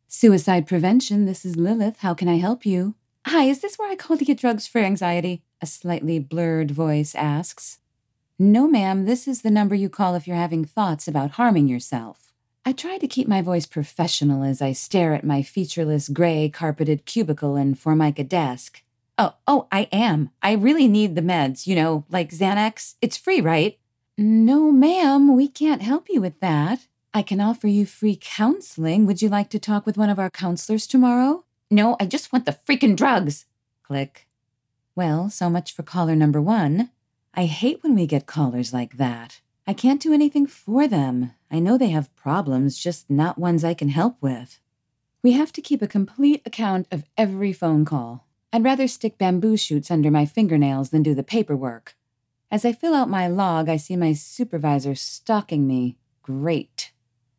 Suicide prevention, this is Lilith. How can I help you? Hi, is this where I call to get drugs for anxiety? A slightly blurred voice asks. No, ma'am, this is the number you call if you're having thoughts about harming yourself. I try to keep my voice professional as I stare at my featureless gray carpeted cubicle and Formica desk. Oh, I am. I really need the meds, like Xanax. It's free, right? No, ma'am, we can't help you with that. I can offer you free counseling. Would you like to talk with one of our counselors tomorrow? No, I just want the freaking drugs. Click. Well, so much for caller number 1. I hate when we get callers like that. I can't do anything for them. I know they have problems, just not ones I can help with. We have to keep a complete account of every phone call. I'd rather stick bamboo shoots under my fingernails than do the paperwork. As I fill out my log, I see my supervisor stalking me. Great.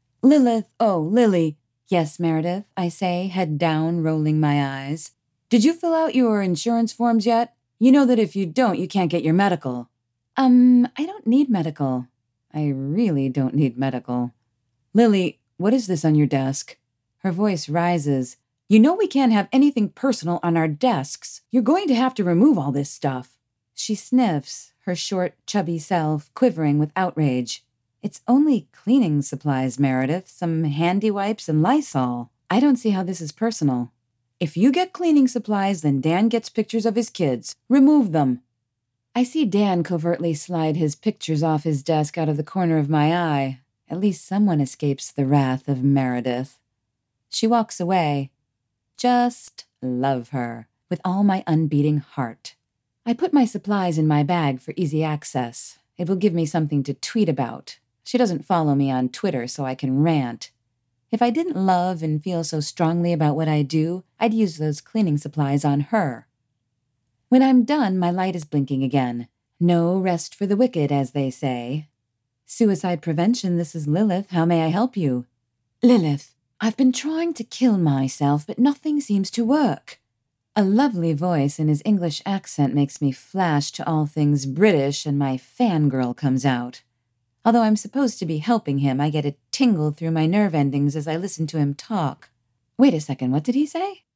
Lily. Yes, Meredith, I say, head down, rolling my eyes. Did you fill out your insurance forms yet? You know that if you don't, you can't get your medical. I don't need medical. I really don't need medical. Lily, what is this on your desk? Her voice rises. You know we can't have anything personal on our desks. You're going to have to remove all this stuff. She sniffs, her short, chubby self quivering with outrage. It's only cleaning supplies, Meredith, some handy wipes and Lysol. I don't see how this is personal. If you get cleaning supplies, then Dan gets pictures of his kids. Remove them. I see Dan covertly slide his pictures off his desk out of the corner of my eye. At least someone escapes the wrath of Meredith. She walks away. Just love her, with all my unbeating heart. I put my supplies in my bag for easy access. It will give me something to tweet about. She doesn't follow me on Twitter, so I can rant. If I didn't love and feel so strongly about what I do, I'd use those cleaning supplies on her. When I'm done, my light is blinking again. No rest for the wicked, as they say. Suicide prevention, this is Lilith. How may I help you? Lilith, I've been trying to kill myself, but nothing seems to work. A lovely voice in his English accent makes me flash to all things British, and my fangirl comes out. Although I'm supposed to be helping him, I get a tingle through my nerve endings as I listen to him talk. Wait a second, what did he say?